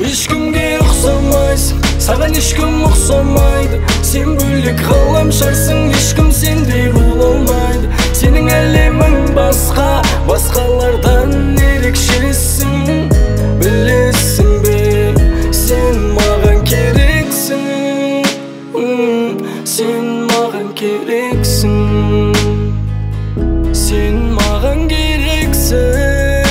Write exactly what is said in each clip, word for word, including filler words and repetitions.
Ешкімге ұқсамайсың, саған ешкім ұқсамайды. Сен бөлек ғаламшарсың, ешкім сендей бола алмайды. Сенің әлемің басқа, басқалардан ерекшесің. Білесің бе, сен маған керексің. Сен маған керексің. Сен маған керексің.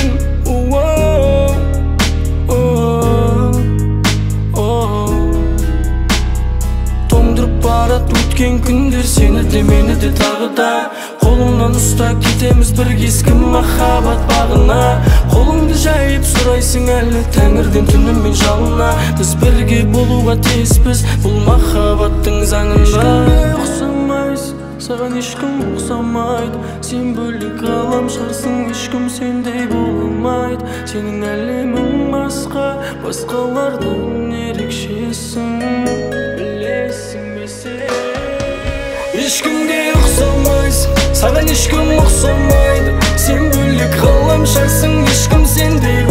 Барат өткен күндер, сені де мені де тағы да. Қолыңнан ұста, кетеміз бір ескі махаббат бағына. Қолыңды жайып сұрайсың әлі тәңірден түнімен жалына. Біз бірге болуға тиіспіз, бұл махаббаттың заңында. Ешкімге ұқсамайсың, саған ешкім ұқсамайды. Сен бөлек ғаламшарсың, ешкім сендей бола алмайды. Сенің әлемің басқа, басқалардан ерекшесің. Білесің бе сен? Ешкімге ұқсамайсың, саған ешкім ұқсамайды. Сен бөлек ғаламшарсың, ешкім сендей